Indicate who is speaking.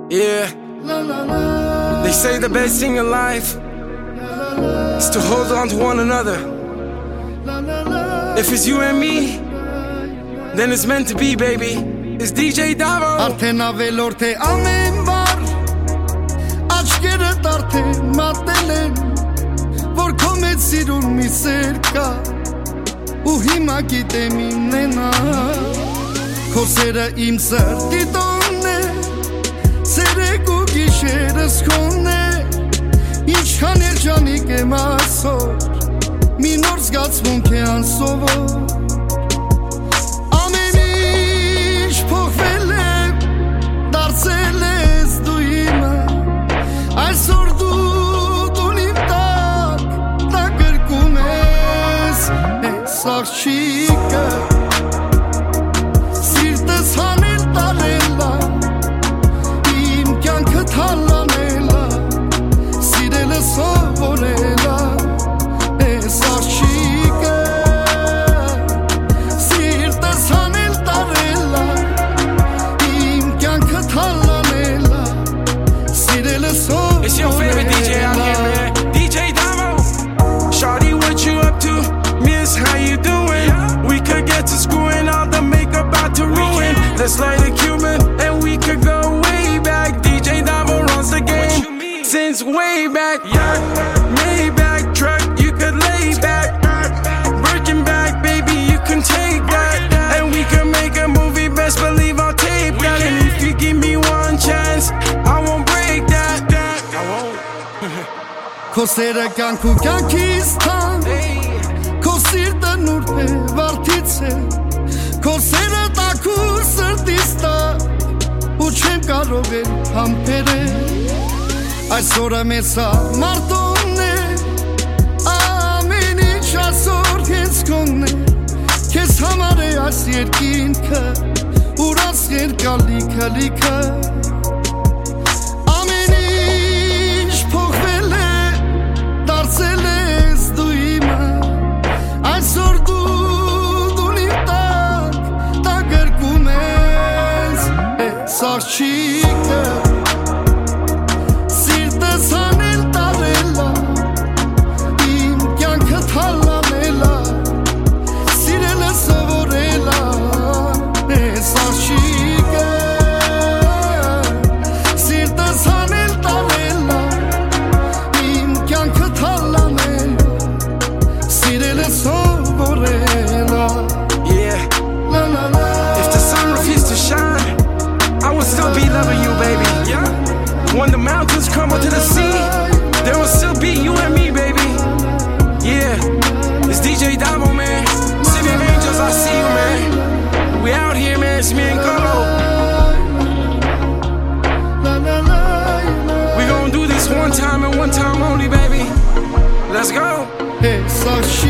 Speaker 1: Yeah. They say the best thing in life is to hold on to one another. If it's you and me, then it's meant to be, baby. It's DJ Davo.
Speaker 2: Արդեն ավելորդ է ամեն բար, աչքերդ արդեն մատել են, որ քո մեծ սիրուն մի սեր կա, ու հիմա գիտեմ իննենա, քո սերը իմ սրտի տոնն է, սերեք ու գիշերս քոնն է, ինչքան երջանիկ եմ այսօր, մի նոր զգացմունք է անսովոր. Այսօր դու իմ տակ տակրկում ես այս աղջիկը սիրտս հանել տարելա իմ կյանքը թալանելա սիրելը սովորելա այս աղջիկը սիրտս հանել տարելա իմ կյանքը թալանելա սիրելը սովորելա.
Speaker 1: It's your favorite DJ out here, man. DJ Davo. Shawty, what you up to? Miss, how you doing? We could get to screwing all the makeup out to ruin. Let's light a Cuban and we could go way back. DJ Davo runs the game since way back. Maybach truck, you could lay back. Birkin back, baby, you can take that. And we can make a movie, best believe I'll tape that. And if you give me one chance, I won't break that.
Speaker 2: Քո սերը կյանք ու կյանքից թան, քո սիրտը նուրբ է վարդից է, քո սերը տաք ու սրտից տա, ու չեմ կարող էլ համբերել, այսօրը մեզ մարտոնն է, ամեն ինչ այսօր հենց քոնն է, քեզ համար է այս երկինքը, ուրաց երկալիքը լիքը. Այսօր դու իմ տակ տակրկում ես այս աղջիկը սիրտս հանել տարելա իմ կյանքը թալանելա սիրելը սովորելա այս աղջիկը սիրտս հանել տարելա իմ կյանքը թալանելա սիրելը սովորելա.
Speaker 1: Yeah. If the sun refused to shine, I would still be loving you, baby. When the mountains crumble to the sea, there will still be you and me, baby. Yeah. It's DJ Davo, man. City of Angels, I see you, man. We out here, man. It's me and Colo. We gon' do this one time and one time only, baby. Let's go.
Speaker 2: Hey,